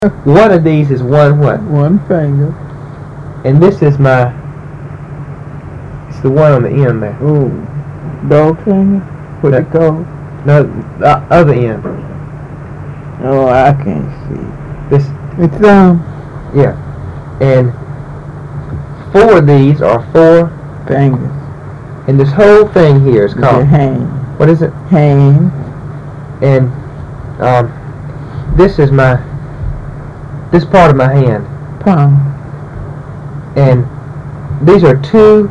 One of these is one what? One finger. And this is my. It's the one on the end there. Oh, dog finger? What you call? No, the other end. Oh, I can't see. This. It's Yeah. And 4 of these are 4 fingers. And this whole thing here is called. Your hand. What is it? Hand. And this is this part of my hand. Palm. And these are 2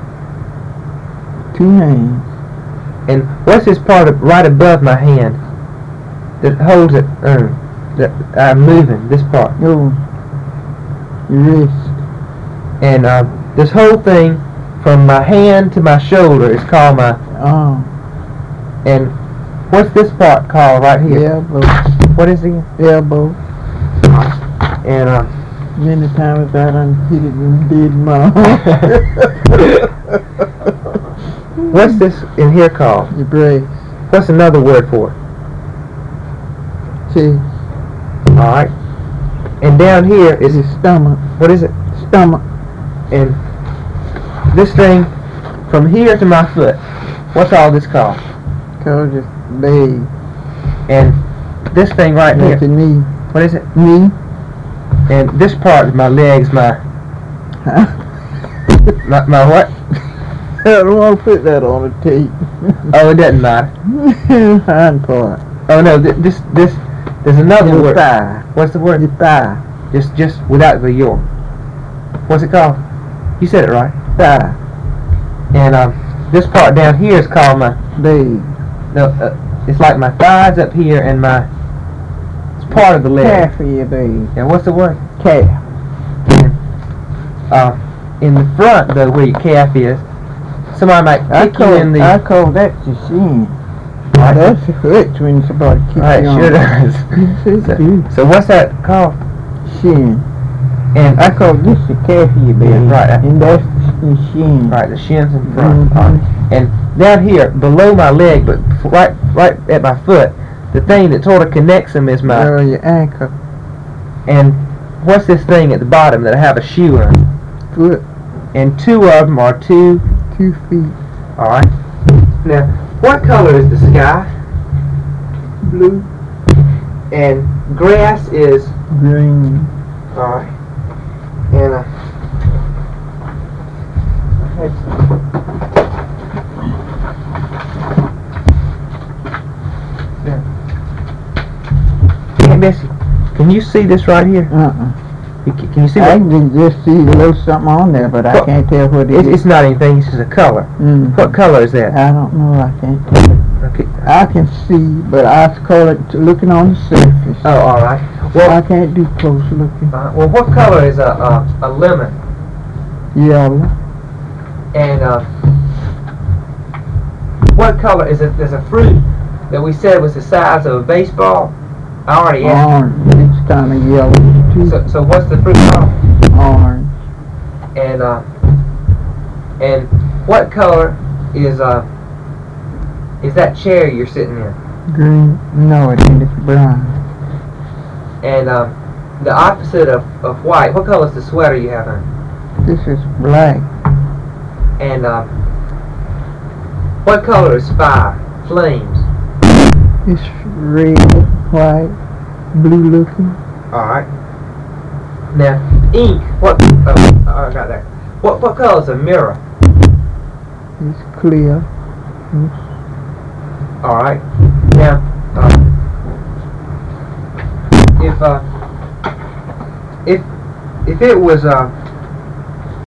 hands. And what's this part right above my hand that holds it? That I'm moving this part. Oh, your wrist. And this whole thing from my hand to my shoulder is called my arm. And what's this part called right here? Elbow. What is it? Elbow. And many times I done hit it and did my what's this in here called? Your brace. What's another word for it? Chest. Alright. And down here is your stomach. What is it? Stomach. And this thing from here to my foot, what's all this called? Called your leg. And this thing right here. Your knee. What is it? Knee. And this part of my legs, my what? I don't want to put that on the tape. Oh, it doesn't matter. Hind part. Oh no, there's another your word. Thigh. What's the word? Your thigh. Just without the your. What's it called? You said it right. Thigh. And this part down here is called my leg. No, it's like my thighs up here and my. It's part of the leg. Calf of your leg. And what's the word? Calf. And, in the front though, where your calf is, somebody might kick you in the. I call that your shin. Right. That hurts when somebody kicks Right, you on. sure does. So what's that called? Shin. And I call this the calf of your leg. Right. And that's the shin. Right, the shin's in front. Mm-hmm. Right. And down here, below my leg, but right at my foot, the thing that sort of connects them is my. Your ankle. And what's this thing at the bottom that I have a shoe on? Foot. And 2 of them are 2 feet. All right. Now, what color is the sky? Blue. And grass is green. All right. And Hey, Bessie, can you see this right here? Can you see? I can just see a little something on there, but I can't tell what it is. It's not anything. It's just a color. What color is that? I don't know. I can't tell. Okay. I can see, but I call it looking on the surface. Oh, all right. Well, I can't do close looking. Well, what color is a lemon? Yellow. And what color is it? There's a fruit that we said was the size of a baseball. I already asked. Orange. It's kind of yellow too. So what's the fruit called? Orange. And what color is that chair you're sitting in? Green. No, it ain't. It's brown. And the opposite of white. What color is the sweater you have on? This is black. And what color is fire? Flames. It's red, white, blue looking. All right. Now, ink. What? Oh, I got that. What color is a mirror? It's clear. All right. Now, if it was